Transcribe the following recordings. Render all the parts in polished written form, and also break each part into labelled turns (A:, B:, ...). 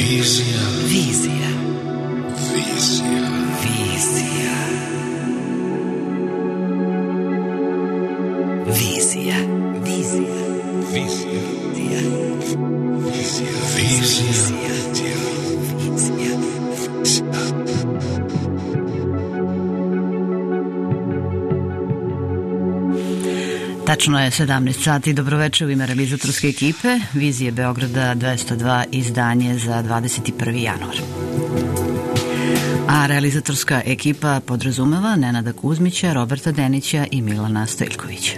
A: Vizija.
B: Vizija.
A: Vizija.
B: Vizija. Vizija. Vizija.
A: Vizija.
B: Vizija.
A: Vizija.
B: Vizija. Tačno je 17 sati, dobroveče u ime realizatorske ekipe Vizije Beograda 202, izdanje za 21. januar. A realizatorska ekipa podrazumeva Nenada Kuzmića, Roberta Denića i Milana Stojljkovića.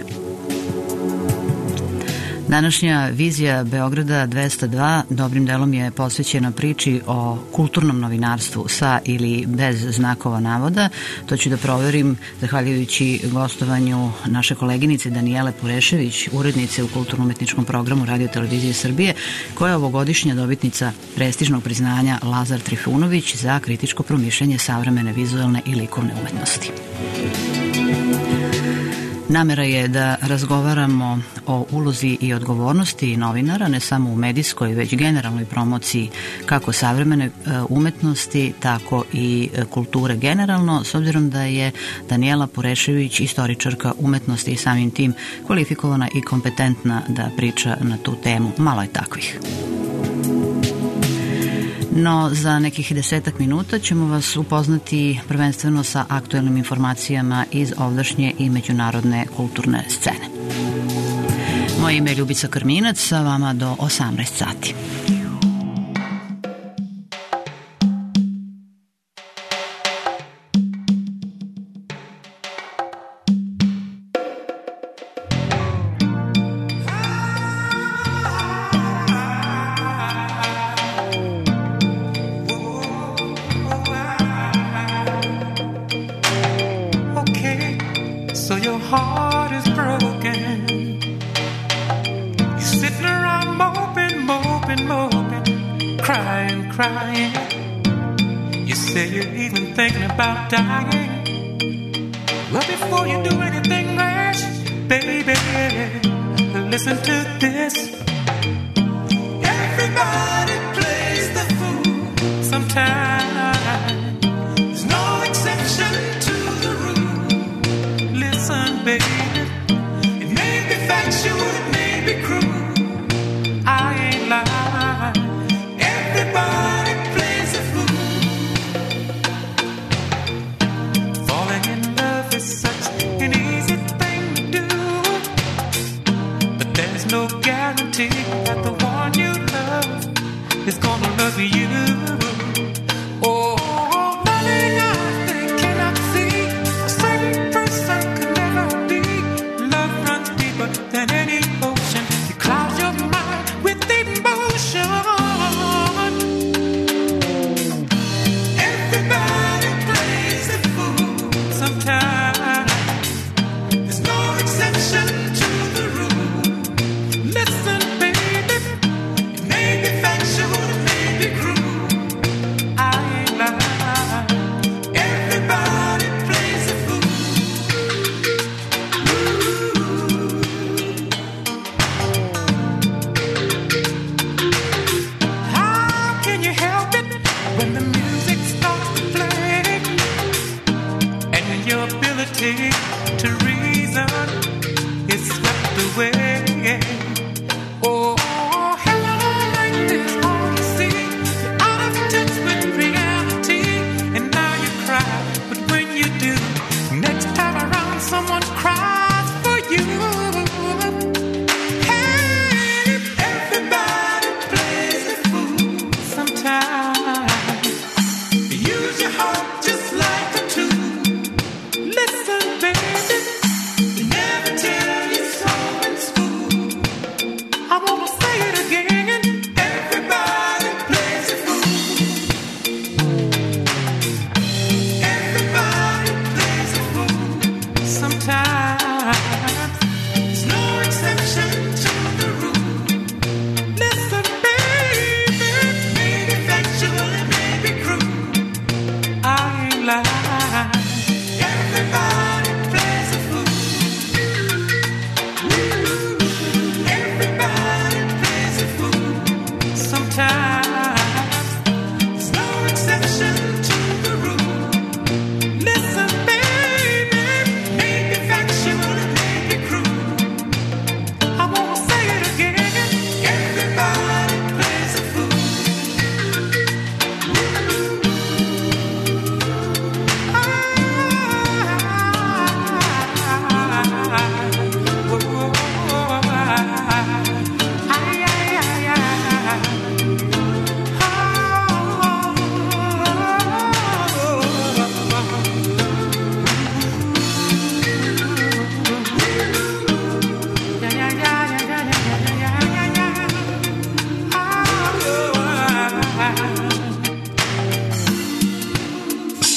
B: Današnja Vizija Beograda 202 dobrim delom je posvećena priči o kulturnom novinarstvu sa ili bez znakova navoda. To ću da proverim zahvaljujući gostovanju naše koleginice Danijele Purešević, urednice u kulturno-umetničkom programu Radio Televizije Srbije, koja je ovogodišnja dobitnica prestižnog priznanja Lazar Trifunović za kritičko promišljanje savremene vizualne i likovne umetnosti. Namera je da razgovaramo o ulozi i odgovornosti novinara, ne samo u medijskoj, već generalnoj promociji kako savremene umetnosti, tako i kulture generalno, s obzirom da je Danijela Purešević istoričarka umetnosti i samim tim kvalifikovana i kompetentna da priča na tu temu. Malo je takvih. No, za nekih 10 minuta ćemo vas upoznati prvenstveno sa aktuelnim informacijama iz ovdašnje i međunarodne kulturne scene. Moje ime je Ljubica Krminac, sa vama do 18 sati.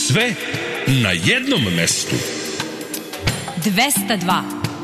A: Sve na jednom mestu.
C: 202.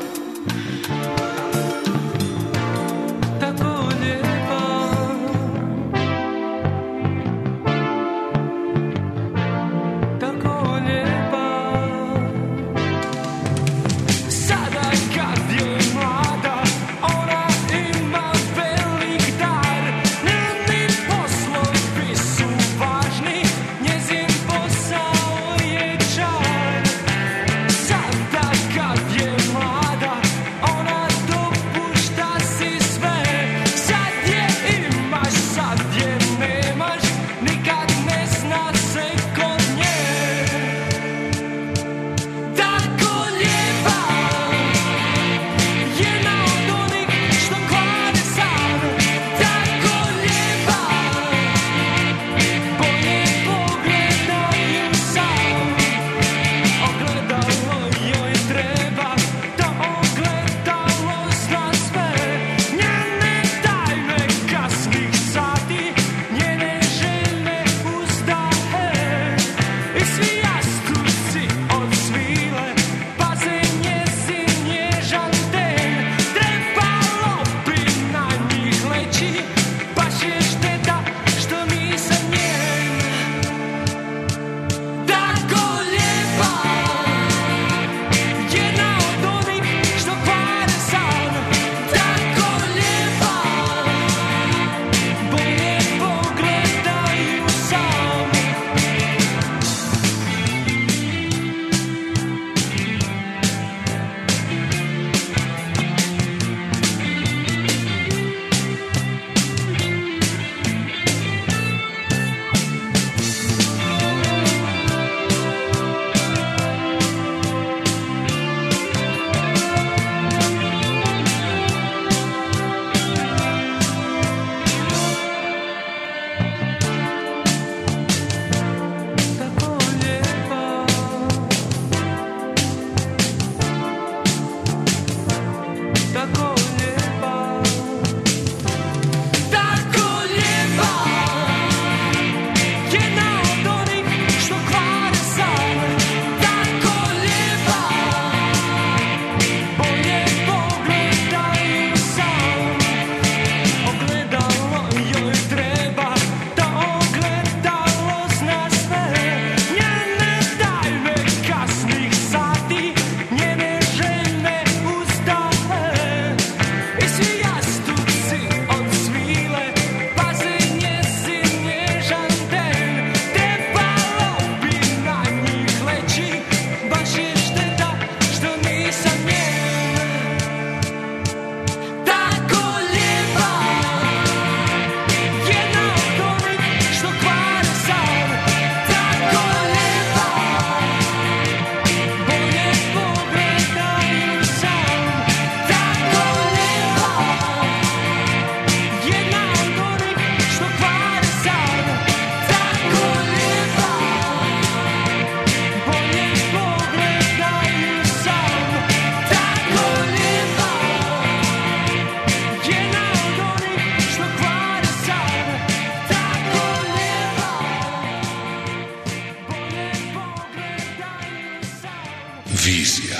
A: Vizija.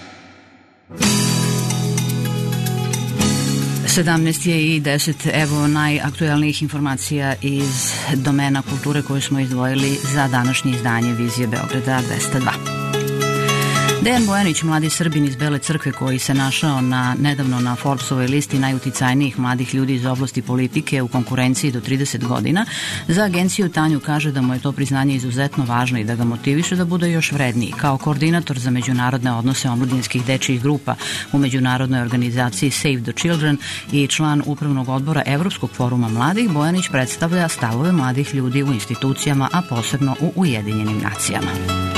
B: 17 je i 10, evo najaktuelnijih informacija iz domena kulture koju smo izdvojili za današnje izdanje Vizije Beograda 202. Dejan Bojanić, mladi Srbin iz Bele Crkve koji se našao nedavno na Forbesovoj listi najuticajnijih mladih ljudi iz oblasti politike u konkurenciji do 30 godina, za agenciju Tanju kaže da mu je to priznanje izuzetno važno i da ga motiviše da bude još vredniji. Kao koordinator za međunarodne odnose omladinskih dečijih grupa u međunarodnoj organizaciji Save the Children i član upravnog odbora Evropskog foruma mladih, Bojanić predstavlja stavove mladih ljudi u institucijama, a posebno u Ujedinjenim nacijama.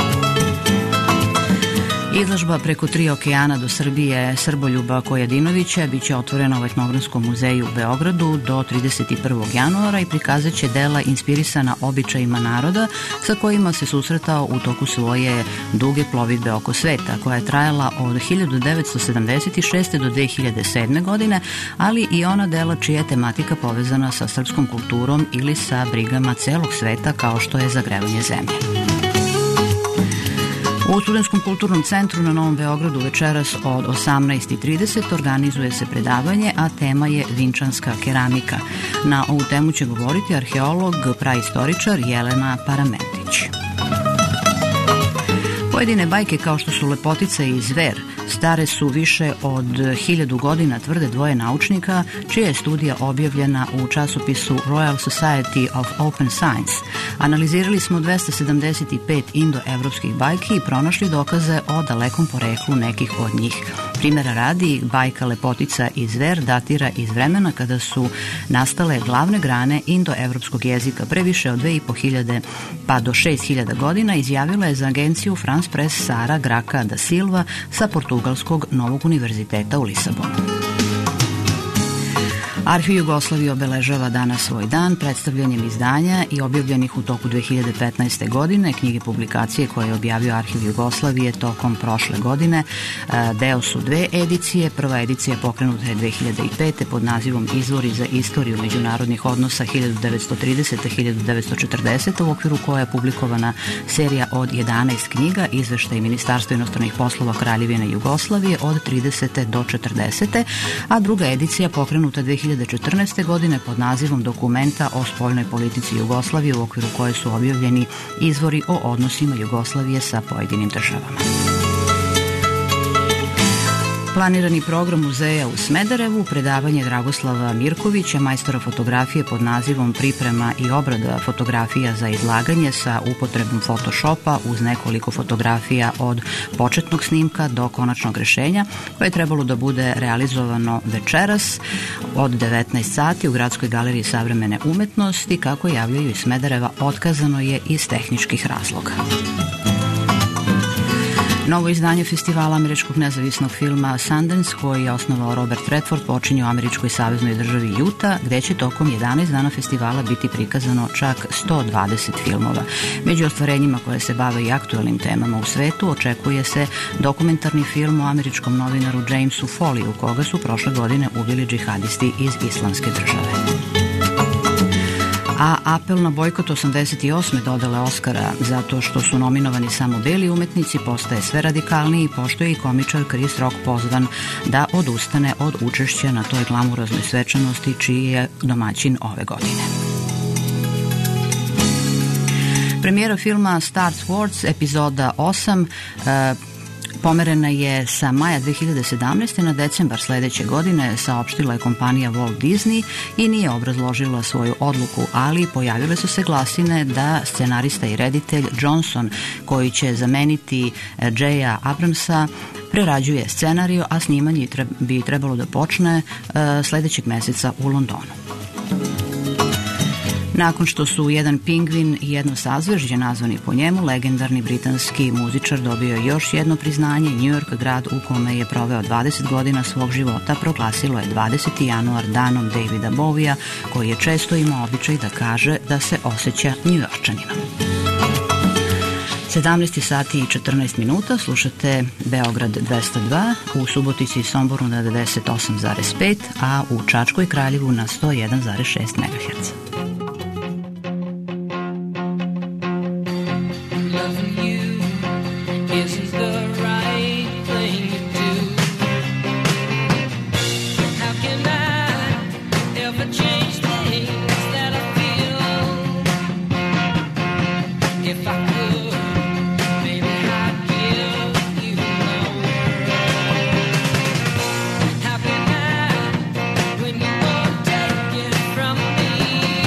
B: Izložba Preko 3 okeana do Srbije Srboljuba Kojadinovića biće otvorena u Etnografskom muzeju u Beogradu do 31. januara i prikazat će dela inspirisana običajima naroda sa kojima se susretao u toku svoje duge plovidbe oko sveta, koja je trajala od 1976. do 2007. godine, ali i ona dela čija je tematika povezana sa srpskom kulturom ili sa brigama celog sveta kao što je zagrevanje zemlje. U Studentskom kulturnom centru na Novom Beogradu večeras od 18:30 organizuje se predavanje, a tema je vinčanska keramika. Na ovu temu će govoriti arheolog, praistoričar Jelena Paramentić. Pojedine bajke kao što su Lepotica i Zver stare su više od 1000 godina, tvrde dvoje naučnika, čija je studija objavljena u časopisu Royal Society of Open Science. Analizirali smo 275 indoevropskih bajki i pronašli dokaze o dalekom poreklu nekih od njih. Primjera radi, bajka Lepotica i Zver datira iz vremena kada su nastale glavne grane indoevropskog jezika pre više od 2500 pa do 6000 godina, izjavila je za agenciju France Press Sara Graca da Silva sa Portugalskog Novog univerziteta u Lisabonu. Arhiv Jugoslavije obeležava danas svoj dan predstavljanjem izdanja i objavljenih u toku 2015. godine knjige publikacije koje je objavio Arhiv Jugoslavije tokom prošle godine. Deo su dve edicije. Prva edicija pokrenuta je 2005. pod nazivom Izvori za istoriju međunarodnih odnosa 1930-1940, u okviru koja je publikovana serija od 11 knjiga, izveštaj Ministarstva inostranih poslova Kraljevine Jugoslavije od 30. do 40. A druga edicija pokrenuta 2014. godine pod nazivom Dokumenta o spoljnoj politici Jugoslavije, u okviru koje su objavljeni izvori o odnosima Jugoslavije sa pojedinim državama. Planirani program muzeja u Smederevu, predavanje Dragoslava Mirkovića, majstora fotografije pod nazivom Priprema i obrada fotografija za izlaganje sa upotrebom Photoshopa uz nekoliko fotografija od početnog snimka do konačnog rešenja, koje je trebalo da bude realizovano večeras od 19 sati u Gradskoj galeriji savremene umetnosti, kako javljaju iz Smedereva, otkazano je iz tehničkih razloga. Novo izdanje festivala američkog nezavisnog filma Sundance, koji je osnovao Robert Redford, počinje u američkoj saveznoj državi Utah, gde će tokom 11 dana festivala biti prikazano čak 120 filmova. Među ostvarenjima koje se bave i aktuelnim temama u svetu očekuje se dokumentarni film o američkom novinaru Jamesu Foley, u koga su prošle godine ubili džihadisti iz Islamske države. A apel na bojkot 88. dodale Oskara zato što su nominovani samo beli umetnici postaje sve radikalniji, pošto je i komičar Chris Rock pozvan da odustane od učešća na toj glamuroznoj svečanosti, čiji je domaćin ove godine. Premijera filma Star Wars epizoda 8 pomerena je sa maja 2017. na decembar sledeće godine, saopštila je kompanija Walt Disney i nije obrazložila svoju odluku, ali pojavile su se glasine da scenarista i reditelj Johnson, koji će zameniti J.A. Abramsa, prerađuje scenariju, a snimanje bi trebalo da počne sledećeg meseca u Londonu. Nakon što su jedan pingvin i jedno sazvežđe nazvani po njemu, legendarni britanski muzičar dobio još jedno priznanje. New York, grad u kome je proveo 20 godina svog života, proglasilo je 20. januar danom Davida Bowija, koji je često imao običaj da kaže da se osjeća Njujorčaninom. 17 sati i 14 minuta, slušate Beograd 202, u Subotici i Somboru na 98,5, a u Čačkoj Kraljevu na 101,6 MHz.
C: From me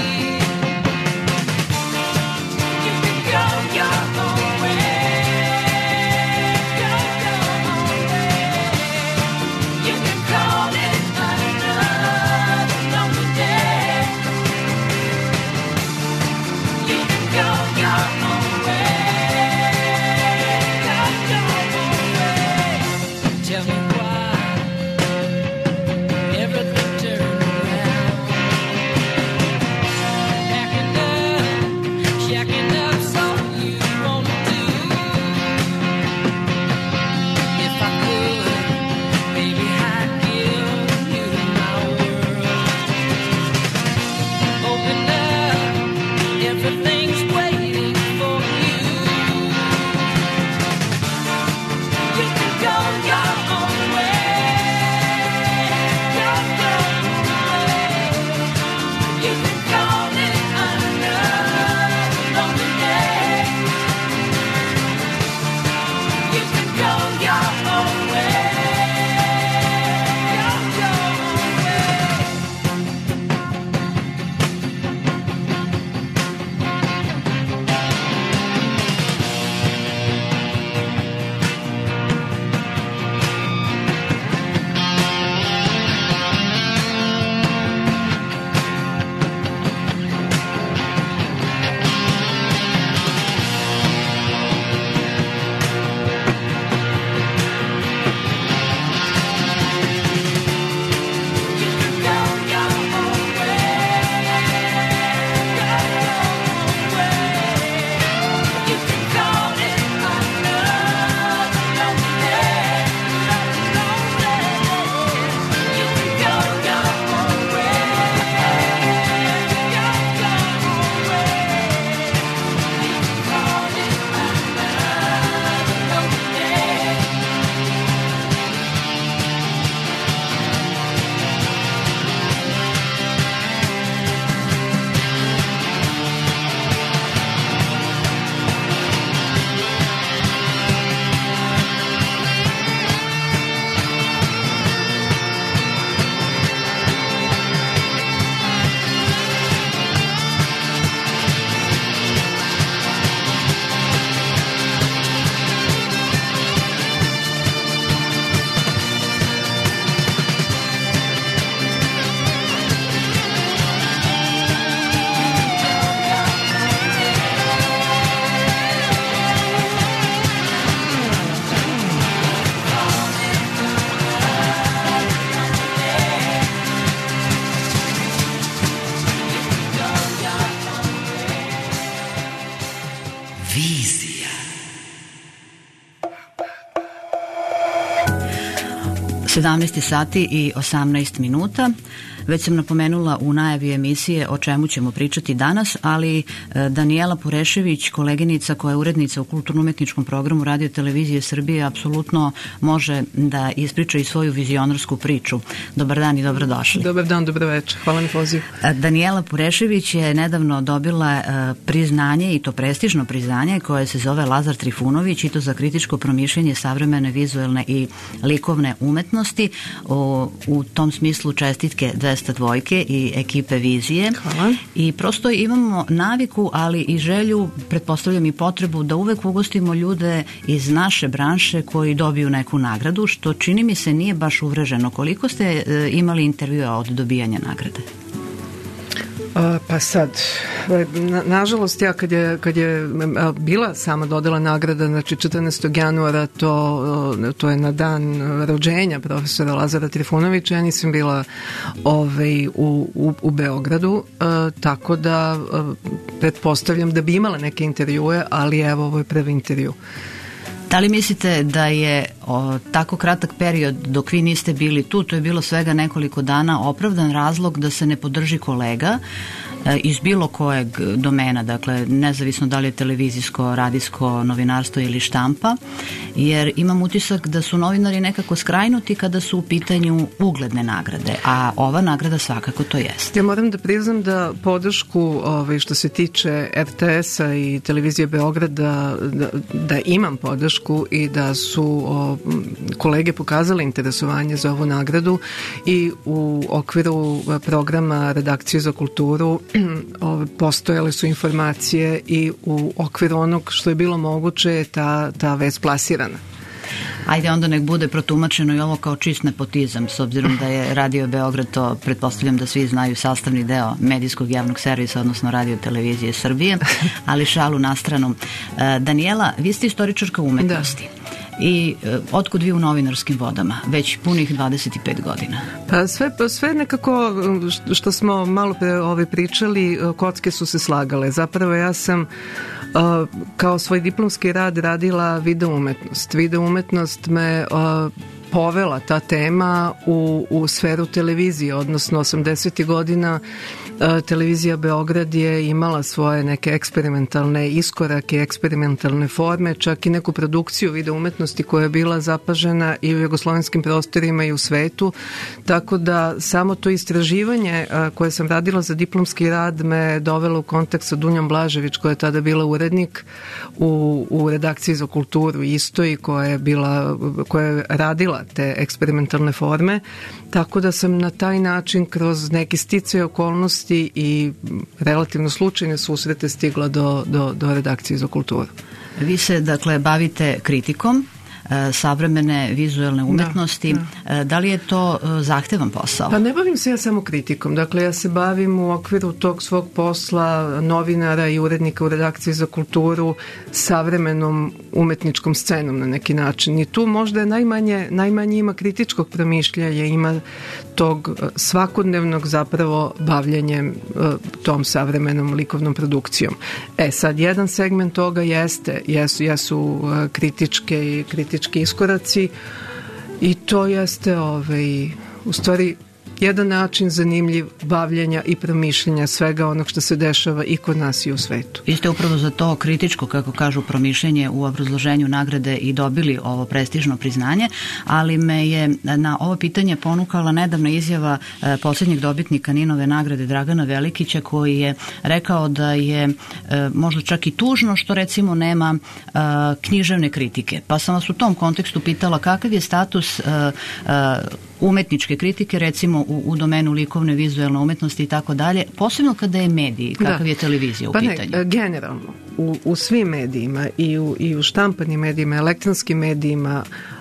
A: Vizija.
B: 17 sati i 18 minuta. Već sam napomenula u najavi emisije o čemu ćemo pričati danas, ali Danijela Purešević, koleginica koja je urednica u kulturno-umetničkom programu Radio Televizije Srbije, apsolutno može da ispriča i svoju vizionarsku priču. Dobar dan i dobrodošli.
C: Dobar dan, dobro večer. Hvala na pozivu.
B: Danijela Purešević je nedavno dobila priznanje, i to prestižno priznanje, koje se zove Lazar Trifunović, i to za kritičko promišljanje savremene vizuelne i likovne umetnosti. U tom smislu čestitke 202 i ekipe Vizije.
C: Hvala.
B: I prosto imamo naviku, ali i želju, pretpostavljam i potrebu, da uvek ugostimo ljude iz naše branše koji dobiju neku nagradu, što čini mi se nije baš uvreženo. Koliko ste imali intervjua od dobijanja nagrade?
C: Pa sad, nažalost, ja kad je bila sama dodela nagrada, znači 14. januara, to je na dan rođenja profesora Lazara Trifunovića, ja nisam bila u Beogradu, tako da pretpostavljam da bi imala neke intervjue, ali evo, ovo je prvi intervju.
B: Da li mislite da je tako kratak period dok vi niste bili tu, to je bilo svega nekoliko dana, opravdan razlog da se ne podrži kolega iz bilo kojeg domena, dakle nezavisno da li je televizijsko, radijsko, novinarstvo ili štampa, jer imam utisak da su novinari nekako skrajnuti kada su u pitanju ugledne nagrade, a ova nagrada svakako to jeste.
C: Ja moram da priznam da podršku što se tiče RTS-a i Televizije Beograda, da imam podršku i da su kolege pokazale interesovanje za ovu nagradu i u okviru programa Redakcije za kulturu postojale su informacije i u okviru onog što je bilo moguće je ta vest plasirana.
B: Ajde, onda nek bude protumačeno i ovo kao čist nepotizam, s obzirom da je Radio Beograd, to pretpostavljam da svi znaju, sastavni deo medijskog javnog servisa, odnosno Radio Televizije Srbije, ali šalu na stranu. Danijela, vi ste istoričarka umetnosti. Da. I otkud vi u novinarskim vodama? Već punih 25 godina.
C: Pa sve nekako što smo malo pre pričali, kocke su se slagale. Zapravo ja sam kao svoj diplomski rad radila video umetnost. Video umetnost me povela ta tema u sferu televizije, odnosno 80. godina Televizija Beograd je imala svoje neke eksperimentalne iskorake, eksperimentalne forme, čak i neku produkciju video umetnosti koja je bila zapažena i u jugoslovenskim prostorima i u svetu, tako da samo to istraživanje koje sam radila za diplomski rad me dovelo u kontakt sa Dunjom Blažević, koja je tada bila urednik u Redakciji za kulturu isto i koja je radila te eksperimentalne forme, tako da sam na taj način kroz neki sticaj okolnosti i relativno slučajne susrete stigla do Redakcije za kulturu.
B: Vi se, dakle, bavite kritikom savremene vizuelne umetnosti. Da li je to zahtevan posao?
C: Pa ne bavim se ja samo kritikom. Dakle, ja se bavim u okviru tog svog posla novinara i urednika u Redakciji za kulturu savremenom umetničkom scenom na neki način. I tu možda je najmanje ima kritičkog promišljanja, ima tog svakodnevnog zapravo bavljanjem tom savremenom likovnom produkcijom. Sad, jedan segment toga jesu kritički iskoraci i to jeste u stvari jedan način zanimljiv bavljenja i promišljenja svega onog što se dešava i kod nas i u svetu.
B: Vi ste upravo za to kritičko, kako kažu, promišljenje u obrazloženju nagrade i dobili ovo prestižno priznanje, ali me je na ovo pitanje ponukala nedavna izjava posljednjeg dobitnika Ninove nagrade Dragana Velikića, koji je rekao da je možda čak i tužno što recimo nema književne kritike. Pa sam vas u tom kontekstu pitala kakav je status umetničke kritike, recimo u domenu likovne, vizuelne umetnosti i tako dalje, posebno kada je mediji, kakav je televizija u pitanju?
C: Pa ne, generalno, u svim medijima i u štampanim medijima, elektronskim medijima,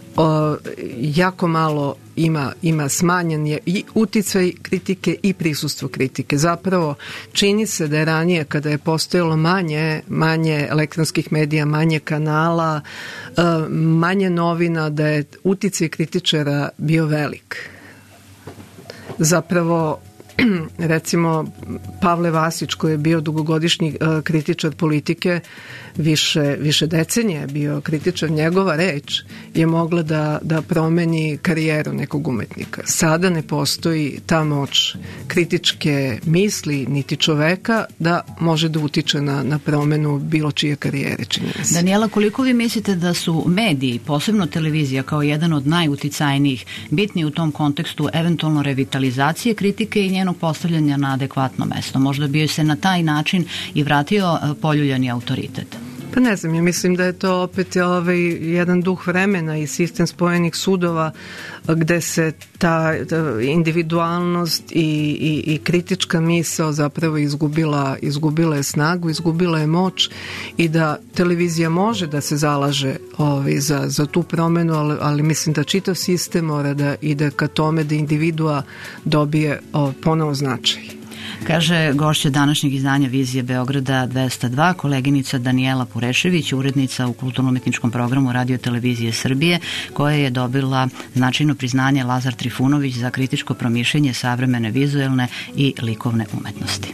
C: jako malo ima smanjen je i uticaj kritike i prisustvo kritike. Zapravo čini se da je ranije, kada je postojalo manje elektronskih medija, manje kanala, manje novina, da je uticaj kritičara bio velik. Zapravo recimo Pavle Vasić, koji je bio dugogodišnji kritičar politike, više decenije je bio kritičar, njegova reč je mogla da promeni karijeru nekog umetnika. Sada ne postoji ta moć kritičke misli niti čoveka da može da utiče na promenu bilo čije karijere, čini mi se.
B: Danijela, koliko vi mislite da su mediji, posebno televizija kao jedan od najuticajnijih, bitni u tom kontekstu eventualno revitalizacije kritike i njenog postavljanja na adekvatno mesto? Možda bi joj se na taj način i vratio poljuljani autoritet.
C: Pa ne znam, ja mislim da je to opet jedan duh vremena i sistem spojenih sudova gde se ta individualnost i kritička misao zapravo izgubila je snagu, izgubila je moć i da televizija može da se zalaže za tu promenu, ali mislim da čitav sistem mora da ide ka tome da individua dobije ponovo značaj.
B: Kaže gošća današnjeg izdanja Vizije Beograda 202, koleginica Danijela Purešević, urednica u kulturno-umetničkom programu Radio Televizije Srbije, koja je dobila značajno priznanje Lazar Trifunović za kritičko promišljenje savremene vizuelne i likovne umetnosti.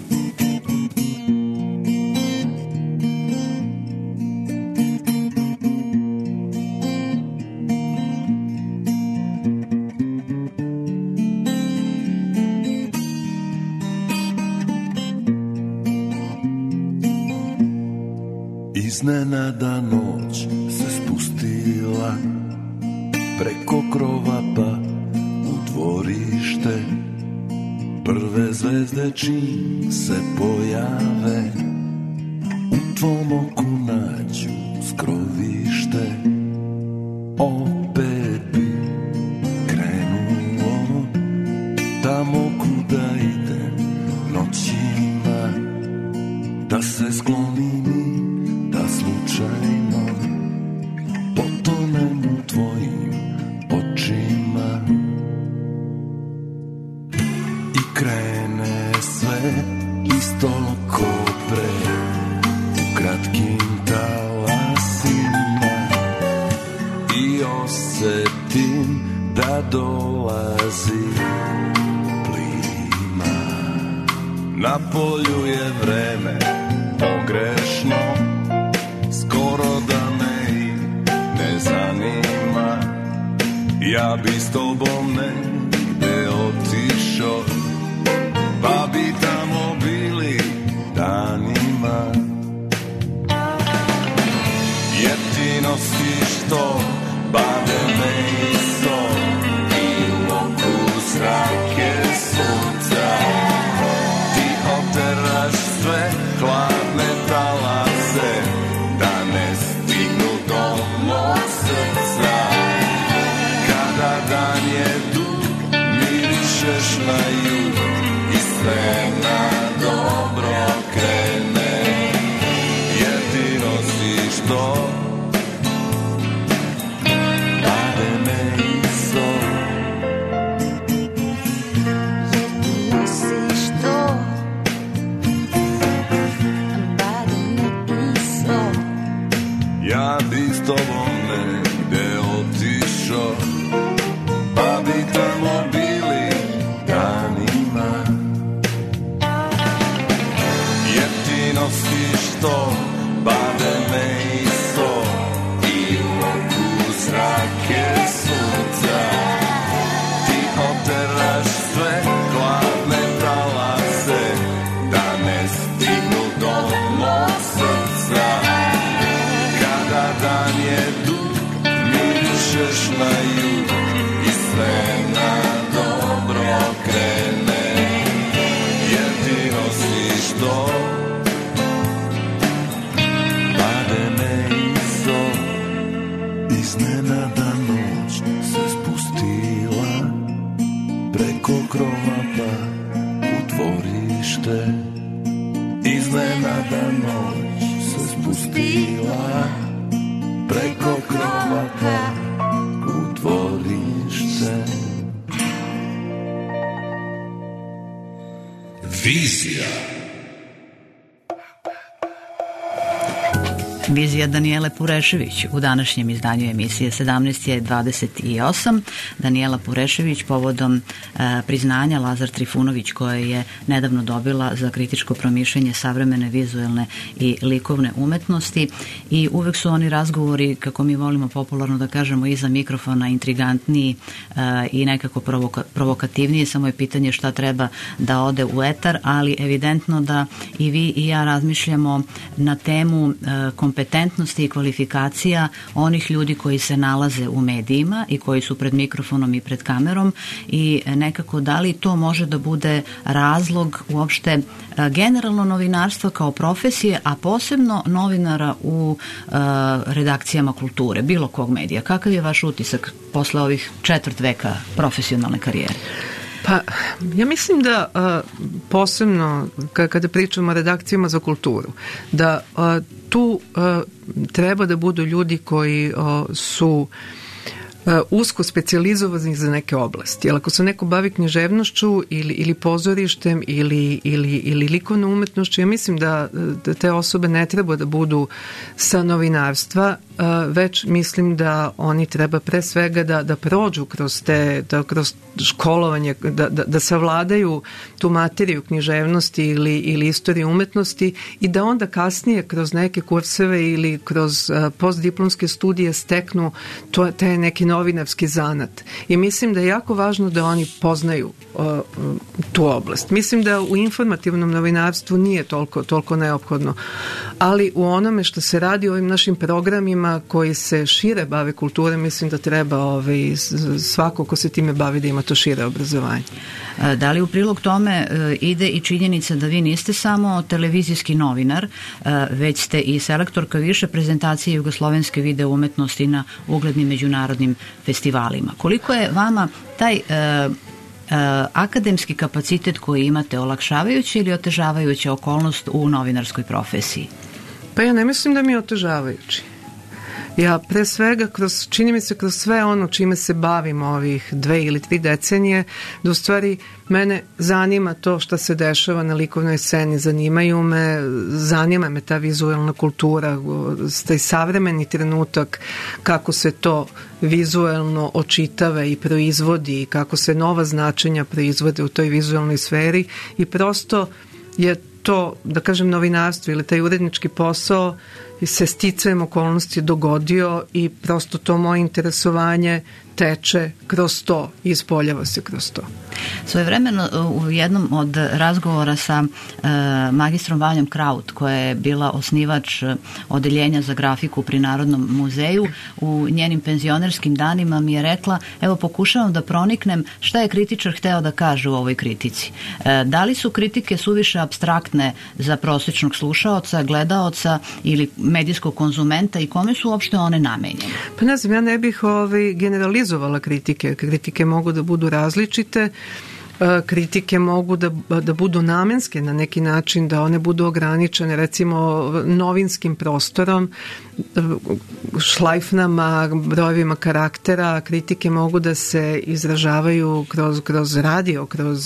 D: Iznenada noć se spustila preko krova pa u dvorište. Prve zvezde čim se pojave u tvom oku nađu skrovište. Opet bi krenuo tamo kuda idem noćima, da se sklonim i da slučajno potonem u tvojim očima. I krene sve isto ko pre, u kratkim talasima, i osetim da dolazi plima. Na polju je vreme pogrešno, skoro da me i ne zanima. Ja bi s tobom negde otišao, pa bi tamo bili danima. Jer ti nosiš to bademe isto i u oku zrake sunca. Ti oteraš sve hladne talase da ne stignu do mog srca. Kada dan je dug, mirišeš na jug i sve na dobro krene. Jer ti nosiš to bademe iso.
E: Jer ti nosiš to bademe iso.
D: Ja bi s tobom negde otišao, pa bi tamo bili danima. Jer ti nosiš to bademe isto i u oku zrake sunca. Ti oteraš sve hladne talase da ne stignu do mog srca. Kada dan je dug, mirišeš na jug i sve na dobro krene. Jer ti nosiš to bademe iso. Iznenada noć se spustila preko krova pa u dvorište. Iznenada noć se spustila preko krova pa u dvorište.
A: Vizija.
B: Vizija Danijele Purešević u današnjem izdanju emisije 17:28. Danijela Purešević povodom priznanja Lazar Trifunović koje je nedavno dobila za kritičko promišljanje savremene vizuelne i likovne umetnosti i uvek su oni razgovori, kako mi volimo popularno da kažemo, iza mikrofona intrigantniji i nekako provokativniji, samo je pitanje šta treba da ode u etar, ali evidentno da i vi i ja razmišljamo na temu kompetentnosti i kvalifikacija onih ljudi koji se nalaze u medijima i koji su pred mikrofonom i pred kamerom i nekako da li to može da bude razlog uopšte generalno novinarstva kao profesije, a posebno novinara u redakcijama kulture, bilo kog medija. Kakav je vaš utisak posle ovih 4 veka profesionalne karijere?
C: Pa, ja mislim da posebno kada pričamo o redakcijama za kulturu, da tu treba da budu ljudi koji su usko specijalizovani za neke oblasti. Jer ako se neko bavi književnošću ili pozorištem ili likovnom umetnošću, ja mislim da te osobe ne treba da budu sa novinarstva, već mislim da oni treba pre svega da prođu kroz kroz školovanje, da savladaju tu materiju književnosti ili istorije umetnosti i da onda kasnije kroz neke kurseve ili kroz postdiplomske studije steknu taj neki novinarski zanat. I mislim da je jako važno da oni poznaju tu oblast. Mislim da u informativnom novinarstvu nije toliko neophodno, ali u onome što se radi u ovim našim programima koji se šire bave kulture, mislim da treba svako ko se time bavi da ima to šire obrazovanje.
B: Da li u prilog tome ide i činjenica da vi niste samo televizijski novinar, već ste i selektorka više prezentacije jugoslovenske video umetnosti na uglednim međunarodnim festivalima? Koliko je vama taj akademski kapacitet koji imate olakšavajuća ili otežavajuća okolnost u novinarskoj profesiji?
C: Pa ja ne mislim da mi je otežavajući. Ja pre svega, čini mi se kroz sve ono čime se bavim ovih 2 ili 3 decenije, da u stvari mene zanima to što se dešava na likovnoj sceni, zanima me ta vizuelna kultura, taj savremeni trenutak, kako se to vizuelno očitava i proizvodi, kako se nova značenja proizvode u toj vizuelnoj sferi i prosto je to, da kažem, novinarstvo ili taj urednički posao se sticajem okolnosti dogodio i prosto to moje interesovanje teče kroz to i ispoljava se kroz to.
B: Svojevremeno u jednom od razgovora sa magistrom Valjom Kraut, koja je bila osnivač odeljenja za grafiku pri Narodnom muzeju, u njenim penzionerskim danima mi je rekla, evo pokušavam da proniknem šta je kritičar hteo da kaže u ovoj kritici. Da li su kritike suviše apstraktne za prosječnog slušaoca, gledaoca ili medijskog konzumenta i kome su uopšte one namenjene?
C: Pa ne znam, ja ne bih generalizovala kritike. Kritike mogu da budu različite, kritike mogu da budu namenske na neki način, da one budu ograničene recimo novinskim prostorom, šlajfnama, brojevima karaktera. Kritike mogu da se izražavaju kroz radio,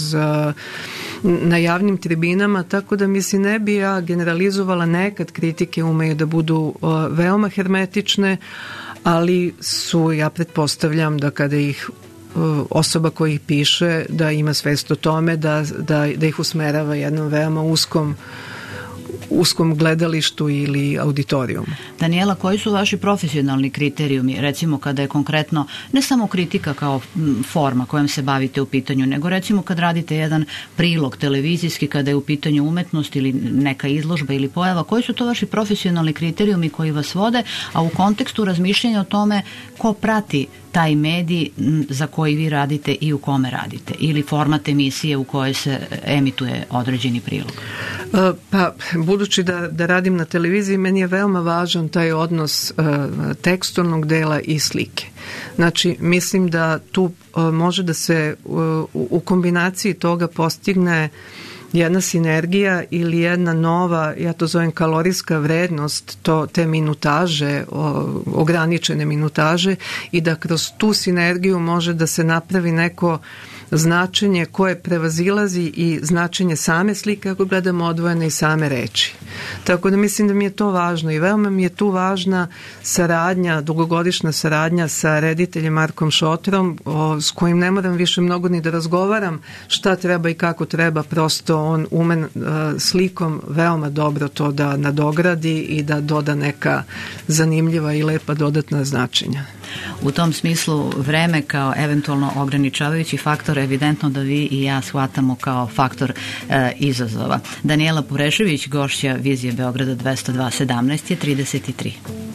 C: na javnim tribinama, tako da mislim ne bi ja generalizovala. Nekad kritike umeju da budu veoma hermetične, ali ja pretpostavljam da kada ih osoba koja ih piše, da ima svest o tome, da ih usmerava jednom veoma uskom gledalištu ili auditorijumu.
B: Danijela, koji su vaši profesionalni kriterijumi, recimo kada je konkretno ne samo kritika kao forma kojom se bavite u pitanju, nego recimo kad radite jedan prilog televizijski, kada je u pitanju umetnost ili neka izložba ili pojava, koji su to vaši profesionalni kriterijumi koji vas vode, a u kontekstu razmišljanja o tome ko prati taj medij za koji vi radite i u kome radite, ili format emisije u kojoj se emituje određeni prilog?
C: Pa, budući da radim na televiziji, meni je veoma važan taj odnos tekstualnog dela i slike. Znači, mislim da tu može da se u kombinaciji toga postigne jedna sinergija ili jedna nova, ja to zovem kalorijska vrednost te minutaže, ograničene minutaže, i da kroz tu sinergiju može da se napravi neko značenje koje prevazilazi i značenje same slike ako gledamo odvojene i same reči. Tako da mislim da mi je to važno i veoma mi je tu važna saradnja, dugogodišnja saradnja sa rediteljem Markom Šotrom, s kojim ne moram više mnogo ni da razgovaram šta treba i kako treba, prosto on ume slikom veoma dobro to da nadogradi i da doda neka zanimljiva i lepa dodatna značenja.
B: U tom smislu vreme kao eventualno ograničavajući faktor evidentno da vi i ja shvatamo kao faktor izazova. Danijela Purešević, gošća Vizije Beograda 202, 17 je 33.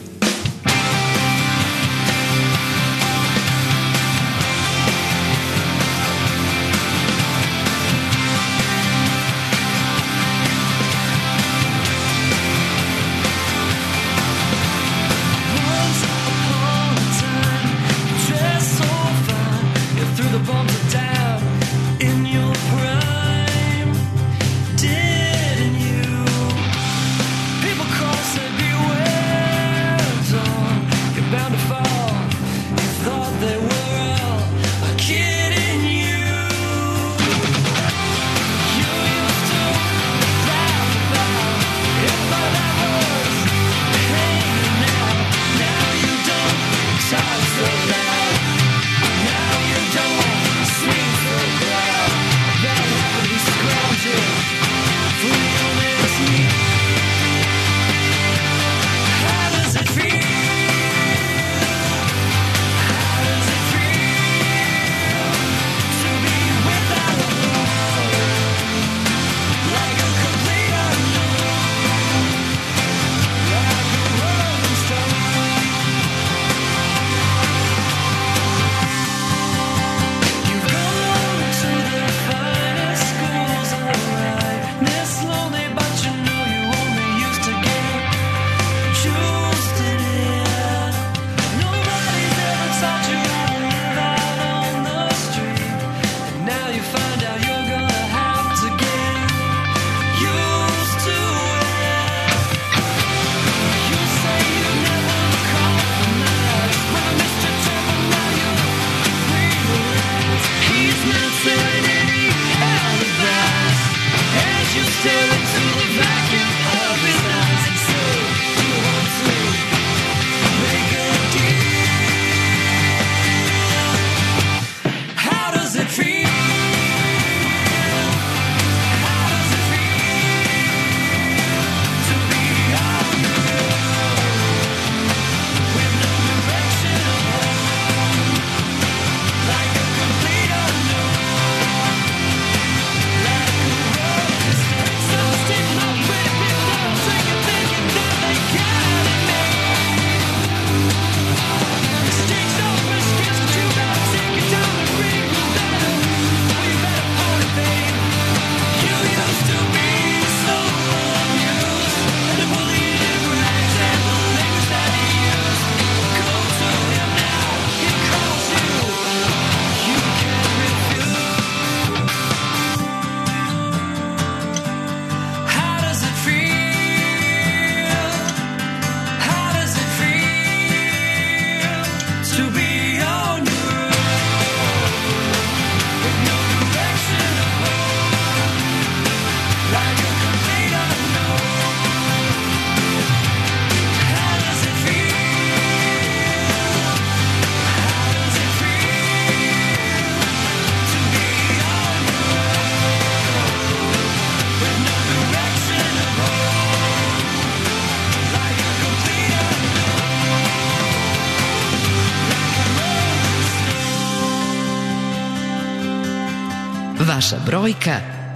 F: Vaša brojka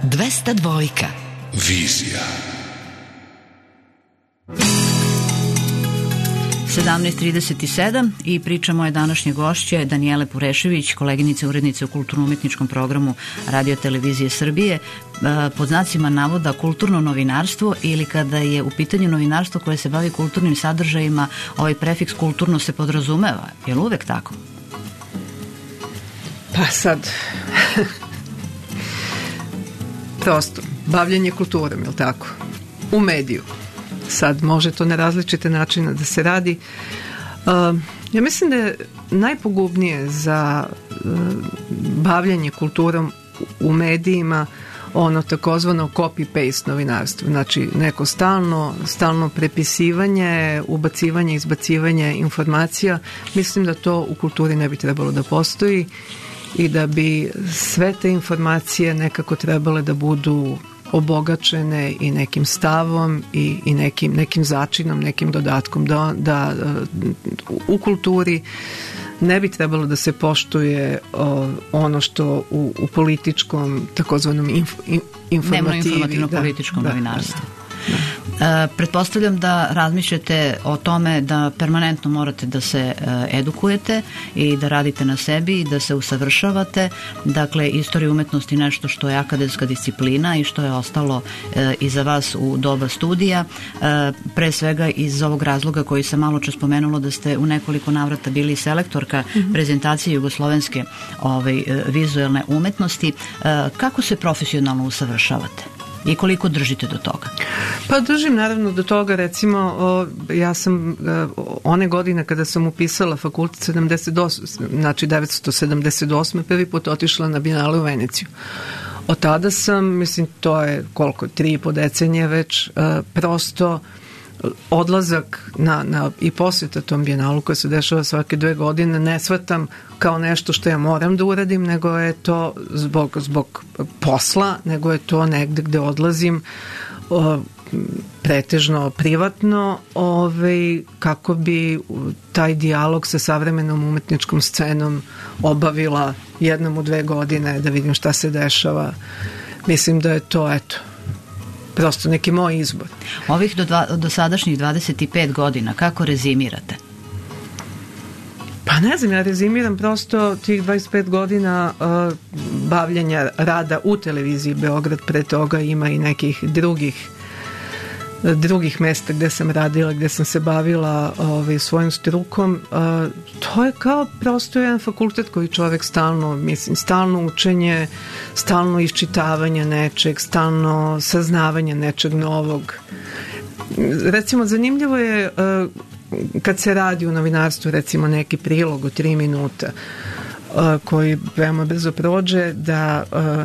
F: 202.
A: Vizija.
B: 17:37 i priča moje današnje gošće Danijele Purešević, koleginice urednice u kulturno-umetničkom programu Radio Televizije Srbije, pod znacima navoda kulturno novinarstvo, ili kada je u pitanju novinarstvo koje se bavi kulturnim sadržajima, ovaj prefiks kulturno se podrazumeva. Je li uvek tako?
C: Pa sad... prosto, bavljenje kulturom, je li tako? U mediju. Sad može to na različite načine da se radi. Ja mislim da je najpogubnije za bavljanje kulturom u medijima ono takozvano copy-paste novinarstvo. Znači neko stalno prepisivanje, ubacivanje, izbacivanje informacija. Mislim da to u kulturi ne bi trebalo da postoji i da bi sve te informacije nekako trebale da budu obogačene i nekim stavom i nekim začinom, nekim dodatkom da u kulturi ne bi trebalo da se poštuje ono što u političkom takozvanom
B: informativno političkom novinarstvu. Pretpostavljam da razmišljate o tome da permanentno morate da se edukujete i da radite na sebi i da se usavršavate. Dakle, istorija umetnosti nešto što je akademska disciplina i što je ostalo iza vas u doba studija. Pre svega iz ovog razloga koji sam malo čas spomenula da ste u nekoliko navrata bili selektorka prezentacije jugoslovenske vizuelne umetnosti. Kako se profesionalno usavršavate? I koliko držite do toga?
C: Pa držim naravno do toga, recimo ja sam one godine kada sam upisala fakultet 1978. prvi put otišla na Bienale u Veneciju. Od tada sam, mislim to je koliko, 3,5 decenije već, prosto odlazak i posjeta tom Bienalu koja se dešava svake 2 godine ne shvatam kao nešto što ja moram da uradim, nego je to zbog posla, nego je to negde gde odlazim pretežno privatno, kako bi taj dijalog sa savremenom umetničkom scenom obavila jednom u 2 godine da vidim šta se dešava. Mislim da je to, prosto neki moj izbor.
B: Ovih do sadašnjih 25 godina, kako rezimirate?
C: Pa ne znam, ja rezimiram prosto tih 25 godina bavljanja rada u televiziji Beograd, pre toga ima i nekih drugih mesta gde sam radila, gde sam se bavila svojim strukom. To je kao prosto jedan fakultet koji čovek stalno učenje, stalno iščitavanje nečeg, stalno saznavanje nečeg novog. Recimo, zanimljivo je kad se radi u novinarstvu, recimo neki prilog od 3 minuta koji veoma brzo prođe, da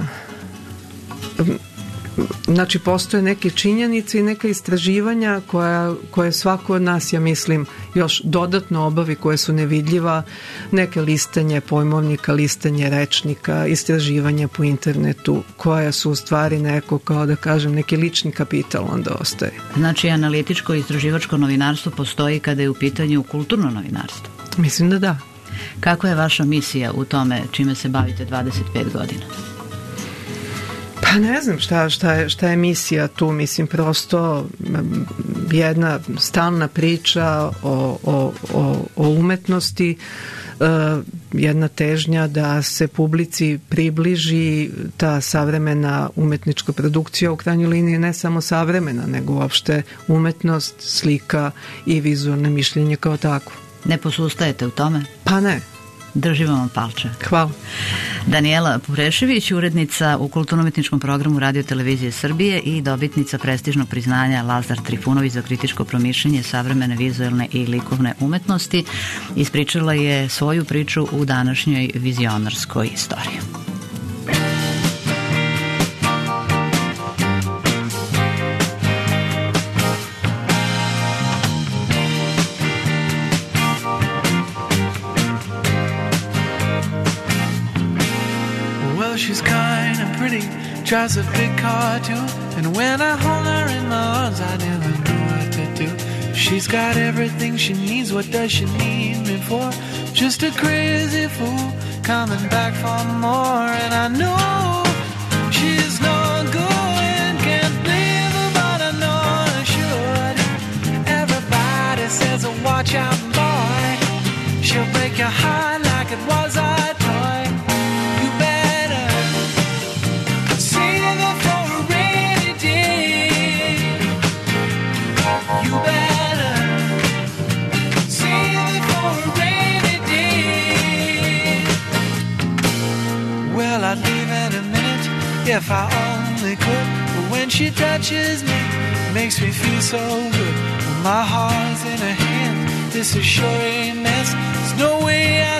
C: znači postoje neke činjenice i neka istraživanja koje svako od nas, ja mislim, još dodatno obavi, koje su nevidljiva, neke listanje pojmovnika, listanje rečnika, istraživanja po internetu, koja su u stvari neko, kao da kažem, neki lični kapital onda ostaje.
B: Znači, analitičko i istraživačko novinarstvo postoji kada je u pitanju kulturno novinarstvo?
C: Mislim da da.
B: Kako je vaša misija u tome čime se bavite 25 godina?
C: Pa ne znam šta je misija tu, mislim prosto jedna stalna priča o umetnosti, jedna težnja da se publici približi ta savremena umetnička produkcija, u krajnjoj liniji ne samo savremena, nego uopšte umetnost, slika i vizualne mišljenje kao takvo.
B: Ne posustajete u tome?
C: Pa ne.
B: Držimo vam palče.
C: Hvala.
B: Danijela Purešević, urednica u kulturno-umetničkom programu Radio Televizije Srbije i dobitnica prestižnog priznanja Lazar Trifunović za kritičko promišljanje savremene vizuelne i likovne umetnosti, ispričala je svoju priču u današnjoj vizionarskoj istoriji.
G: She's kind and pretty, drives a big car too, and when I hold her in my arms I never know what to do. She's got everything she needs, what does she need me for? Just a crazy fool coming back for more, and I know she's no good, can't blame her but I know I should. Everybody says watch out boy, she'll break your heart like it was a toy. You better save it for a rainy day. Well, I'd leave in a minute if I only could, but when she touches me, it makes me feel so good. When my heart's in her hand, this is sure a mess.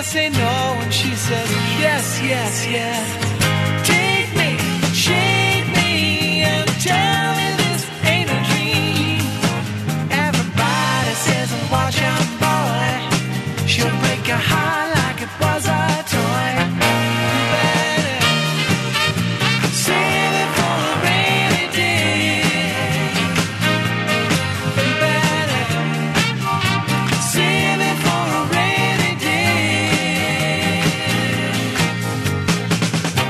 G: I say no and she says yes, yes, yes. Take me, shake me, and tell me this ain't a dream. Everybody says, watch out, boy, she'll break your heart like it was a toy. You better save it for a rainy day. You better save it for a rainy day.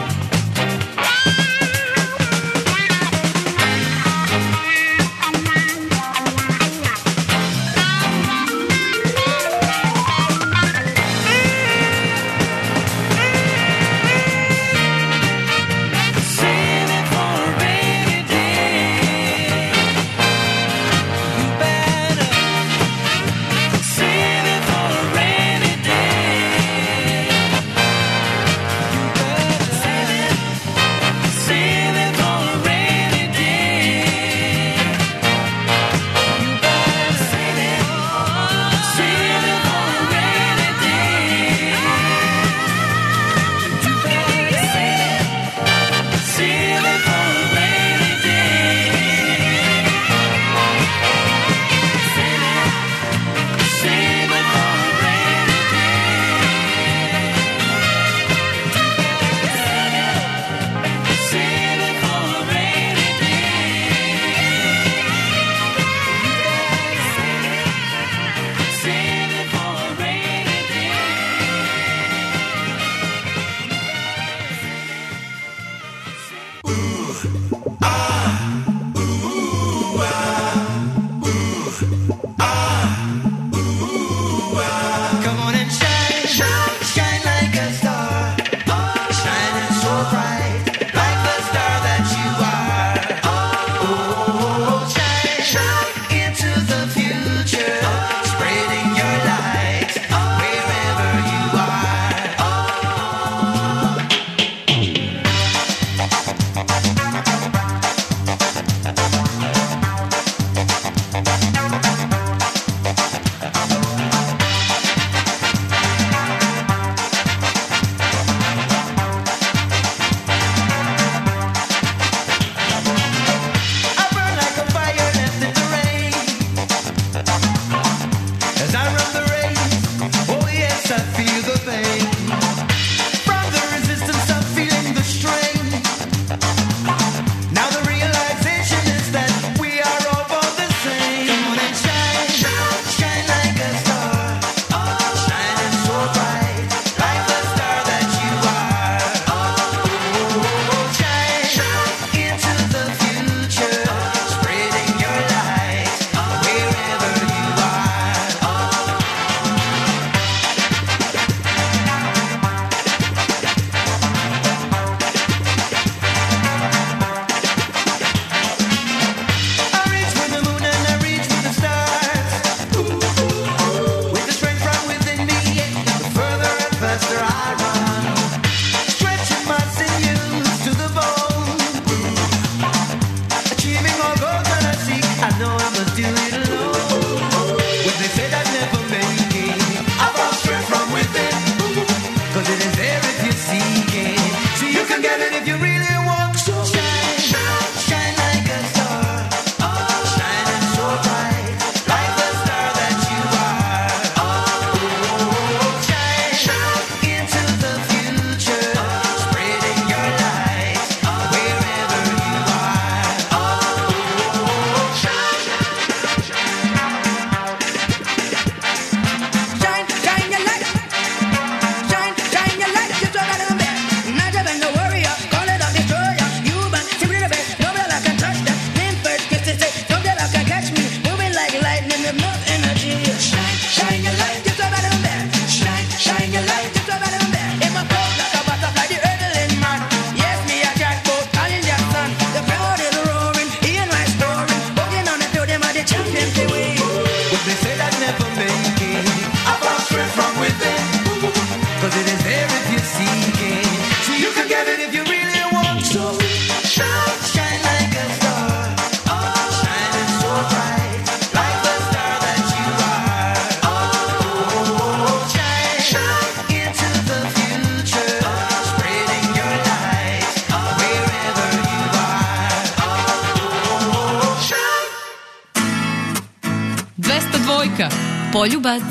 H: Poljubac.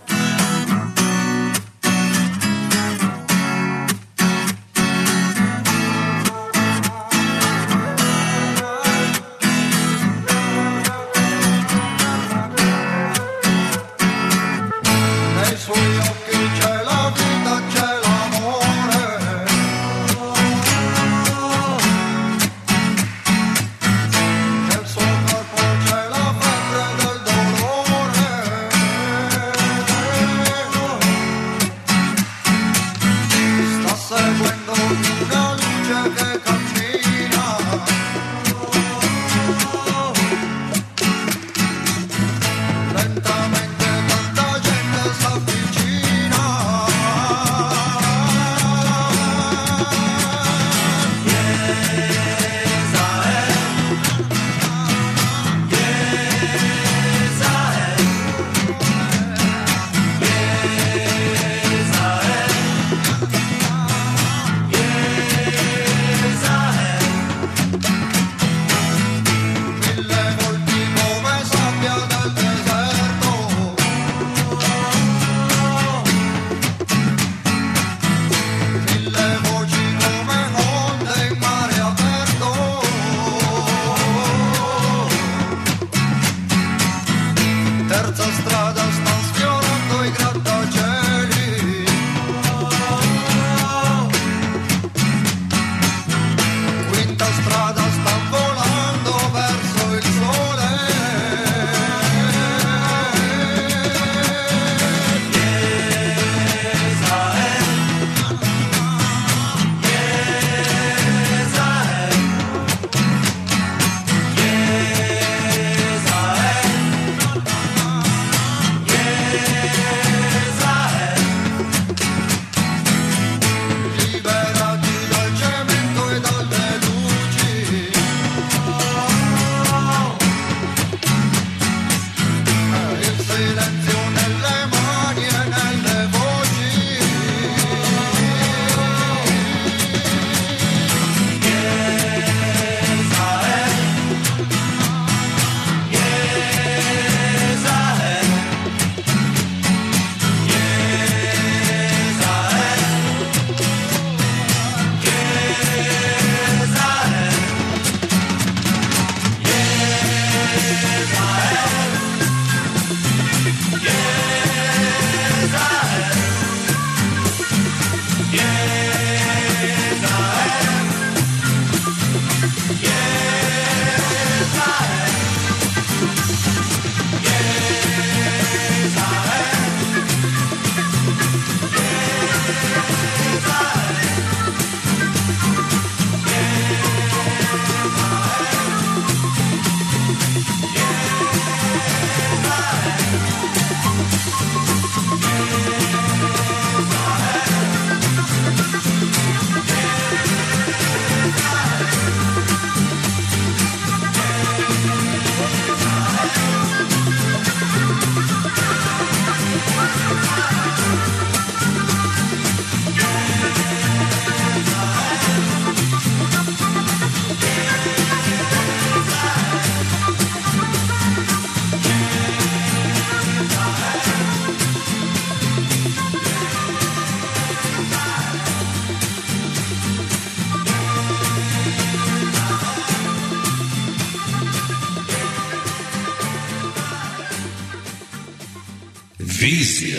A: Vizija.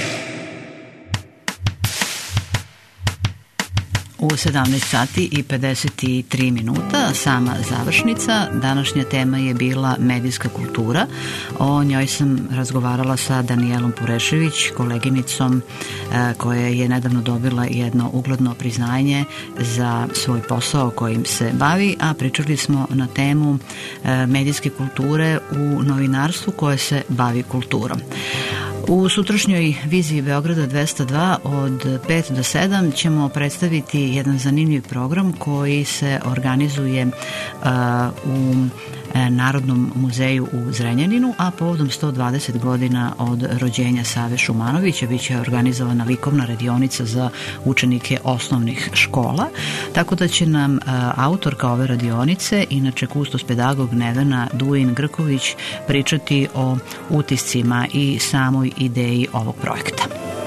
B: U 17 sati i 53 minuta, sama završnica. Današnja tema je bila medijska kultura. O njoj sam razgovarala sa Danijelom Purešević, koleginicom koja je nedavno dobila jedno ugledno priznanje za svoj posao kojim se bavi, a pričali smo na temu medijske kulture u novinarstvu koje se bavi kulturom. U sutrašnjoj viziji Beograda 202 od 5 do 7 ćemo predstaviti jedan zanimljiv program koji se organizuje u Narodnom muzeju u Zrenjaninu, a povodom 120 godina od rođenja Save Šumanovića biće organizovana likovna radionica za učenike osnovnih škola, tako da će nam autorka ove radionice, inače kustos pedagog Nevena Duin-Grković, pričati o utiscima i samoj ideji ovog projekta.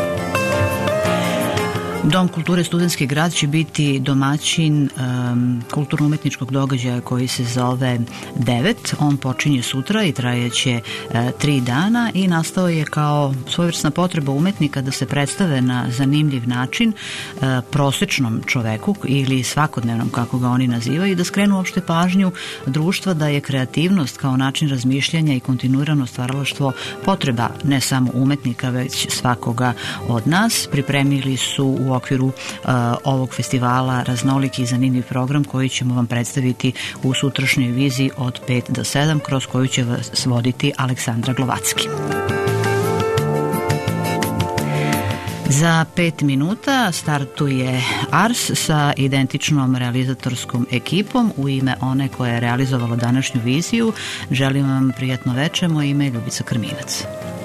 B: Dom kulture Studentski grad će biti domaćin kulturno-umetničkog događaja koji se zove 9. On počinje sutra i trajeće 3 dana i nastao je kao svojevrsna potreba umetnika da se predstave na zanimljiv način prosečnom čoveku ili svakodnevnom, kako ga oni nazivaju, i da skrenu uopšte pažnju društva da je kreativnost kao način razmišljanja i kontinuirano stvaralaštvo potreba ne samo umetnika, već svakoga od nas. Pripremili su u okviru ovog festivala raznoliki i zanimljiv program koji ćemo vam predstaviti u sutrašnjoj viziji od 5 do 7, kroz koju će vas voditi Aleksandra Glovacki. Za 5 minuta startuje Ars sa identičnom realizatorskom ekipom. U ime one koja je realizovala današnju viziju želim vam prijatno veče. Moje ime je Ljubica Krminac.